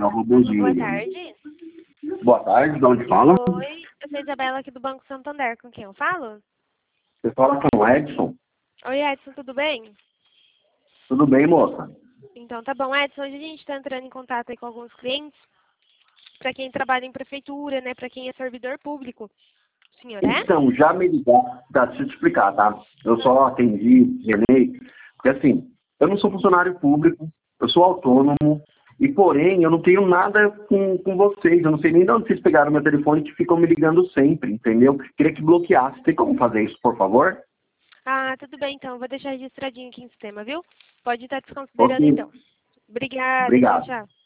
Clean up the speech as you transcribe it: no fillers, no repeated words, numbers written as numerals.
Boa robozinho. tarde. Boa tarde, de onde fala? Oi, eu sou a Isabela aqui do Banco Santander. Com quem eu falo? Você fala com o Edson? Oi, Edson, tudo bem? Tudo bem, moça? Então, tá bom. Edson, hoje a gente está entrando em contato aí com alguns clientes, para quem trabalha em prefeitura, né, para quem é servidor público. O senhor é? Então, já me ligaram, deixa eu te explicar, tá? Eu só atendi, Renê, porque assim, eu não sou funcionário público, eu sou autônomo, e porém, eu não tenho nada com vocês, eu não sei nem de onde vocês pegaram meu telefone que ficam me ligando sempre, entendeu? Queria que bloqueasse. Tem como fazer isso, por favor? Ah, tudo bem, então. Vou deixar registradinho aqui no sistema, viu? Pode estar desconsiderando, Ok, então. Obrigada, tchau, obrigado. tchau.